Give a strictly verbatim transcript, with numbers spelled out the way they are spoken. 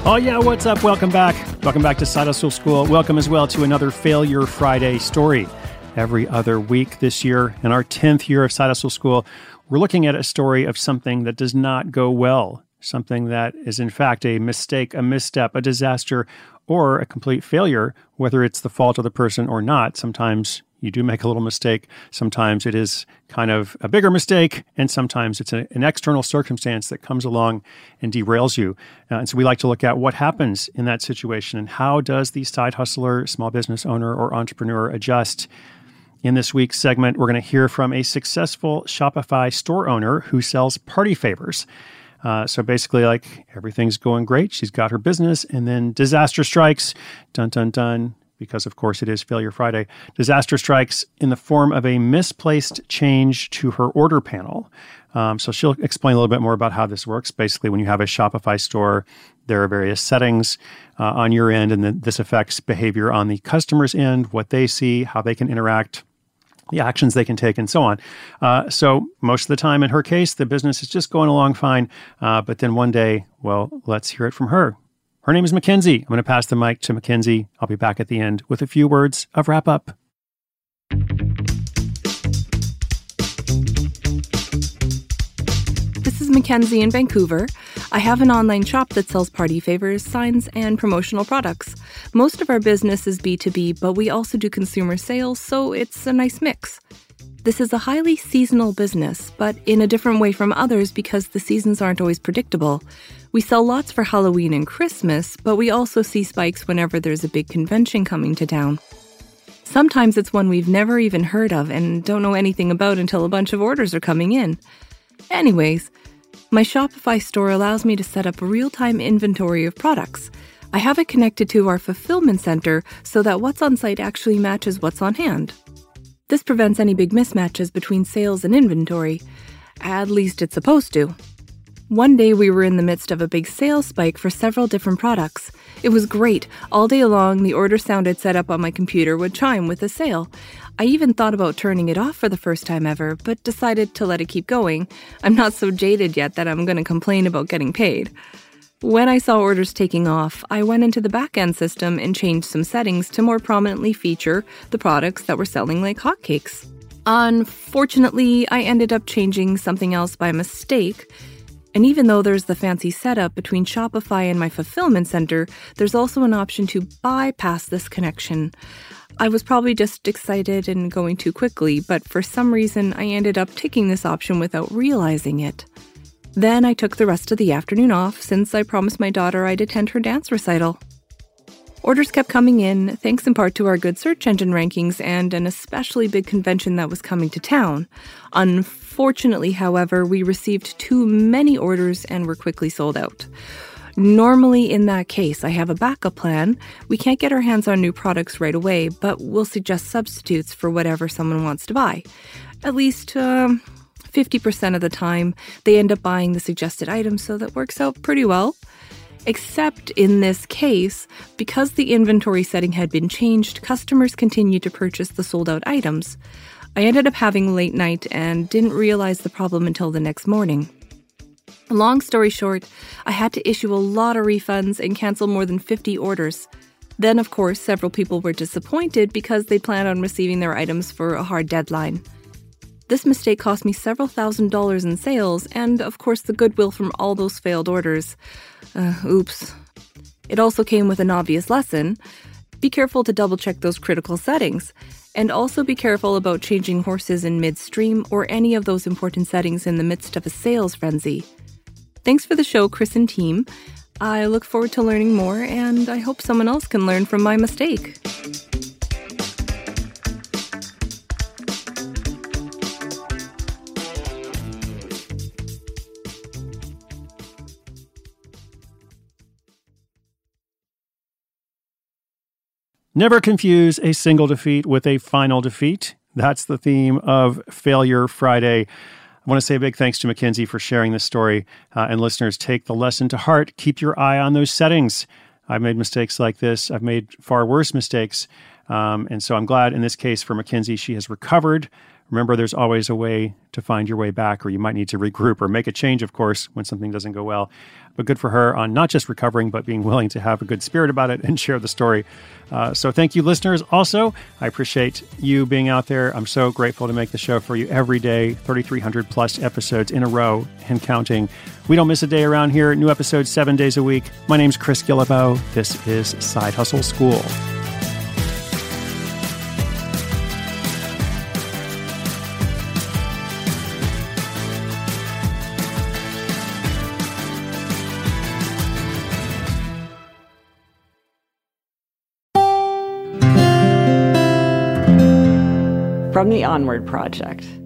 Oh yeah, what's up? Welcome back. Welcome back to Side Hustle School. Welcome as well to another Failure Friday story. Every other week this year, in our tenth year of Side Hustle School, we're looking at a story of something that does not go well, something that is in fact a mistake, a misstep, a disaster, or a complete failure, whether it's the fault of the person or not. Sometimes you do make a little mistake. Sometimes it is kind of a bigger mistake, and sometimes it's a, an external circumstance that comes along and derails you. Uh, and so we like to look at what happens in that situation and how does the side hustler, small business owner, or entrepreneur adjust. In this week's segment, we're going to hear from a successful Shopify store owner who sells party favors. Uh, so basically, like, everything's going great. She's got her business, and then disaster strikes. Dun, dun, dun. Because, of course, it is Failure Friday. Disaster strikes in the form of a misplaced change to her order panel. Um, so she'll explain a little bit more about how this works. Basically, when you have a Shopify store, there are various settings uh, on your end, and then this affects behavior on the customer's end, what they see, how they can interact, the actions they can take, and so on. Uh, so most of the time, in her case, the business is just going along fine. Uh, but then one day, well, let's hear it from her. Her name is Mackenzie. I'm going to pass the mic to Mackenzie. I'll be back at the end with a few words of wrap up. This is Mackenzie in Vancouver. I have an online shop that sells party favors, signs, and promotional products. Most of our business is B two B, but we also do consumer sales, so it's a nice mix. This is a highly seasonal business, but in a different way from others because the seasons aren't always predictable. We sell lots for Halloween and Christmas, but we also see spikes whenever there's a big convention coming to town. Sometimes it's one we've never even heard of and don't know anything about until a bunch of orders are coming in. Anyways, my Shopify store allows me to set up a real-time inventory of products. I have it connected to our fulfillment center so that what's on site actually matches what's on hand. This prevents any big mismatches between sales and inventory. At least it's supposed to. One day we were in the midst of a big sales spike for several different products. It was great. All day long, the order sound I'd set up on my computer would chime with a sale. I even thought about turning it off for the first time ever, but decided to let it keep going. I'm not so jaded yet that I'm going to complain about getting paid. When I saw orders taking off, I went into the back-end system and changed some settings to more prominently feature the products that were selling like hotcakes. Unfortunately, I ended up changing something else by mistake. And even though there's the fancy setup between Shopify and my fulfillment center, there's also an option to bypass this connection. I was probably just excited and going too quickly, but for some reason I ended up taking this option without realizing it. Then I took the rest of the afternoon off since I promised my daughter I'd attend her dance recital. Orders kept coming in, thanks in part to our good search engine rankings and an especially big convention that was coming to town. Unfortunately, however, we received too many orders and were quickly sold out. Normally, in that case, I have a backup plan. We can't get our hands on new products right away, but we'll suggest substitutes for whatever someone wants to buy. At least um, fifty percent of the time, they end up buying the suggested item, so that works out pretty well. Except in this case, because the inventory setting had been changed, customers continued to purchase the sold-out items. I ended up having a late night and didn't realize the problem until the next morning. Long story short, I had to issue a lot of refunds and cancel more than fifty orders. Then, of course, several people were disappointed because they planned on receiving their items for a hard deadline. This mistake cost me several thousand dollars in sales and, of course, the goodwill from all those failed orders. Uh, oops. It also came with an obvious lesson. Be careful to double-check those critical settings. And also be careful about changing horses in midstream or any of those important settings in the midst of a sales frenzy. Thanks for the show, Chris and team. I look forward to learning more, and I hope someone else can learn from my mistake. Never confuse a single defeat with a final defeat. That's the theme of Failure Friday. I want to say a big thanks to Mackenzie for sharing this story. Uh, and listeners, take the lesson to heart. Keep your eye on those settings. I've made mistakes like this. I've made far worse mistakes. Um, and so I'm glad in this case for Mackenzie, she has recovered Remember, there's always a way to find your way back, or you might need to regroup or make a change, of course, when something doesn't go well. But good for her on not just recovering, but being willing to have a good spirit about it and share the story. Uh, so thank you, listeners. Also, I appreciate you being out there. I'm so grateful to make the show for you every day, thirty-three hundred plus episodes in a row and counting. We don't miss a day around here. New episodes seven days a week. My name's Chris Guillebeau. This is Side Hustle School. From the Onward Project.